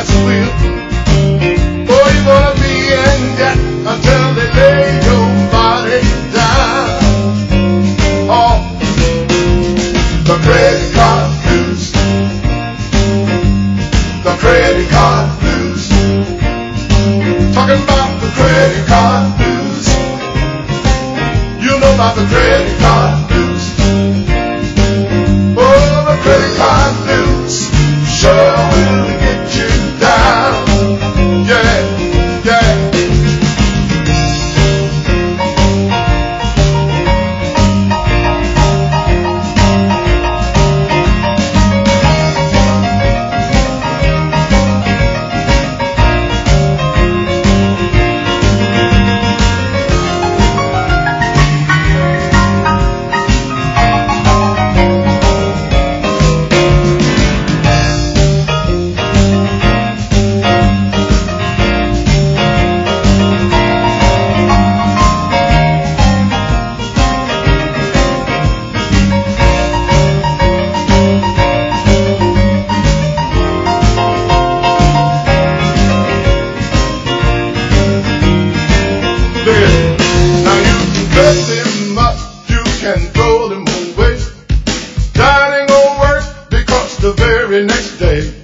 yes it will. Oh, you're gonna be in debt until they lay your body down. Oh, the credit card blues. The credit card blues. Talking about the credit card blues. You know about the credit card blues. Oh, the credit card blues sure will get you down. Yeah, yeah. Now you bet them up, you can throw them away. That ain't gonna work because the very next day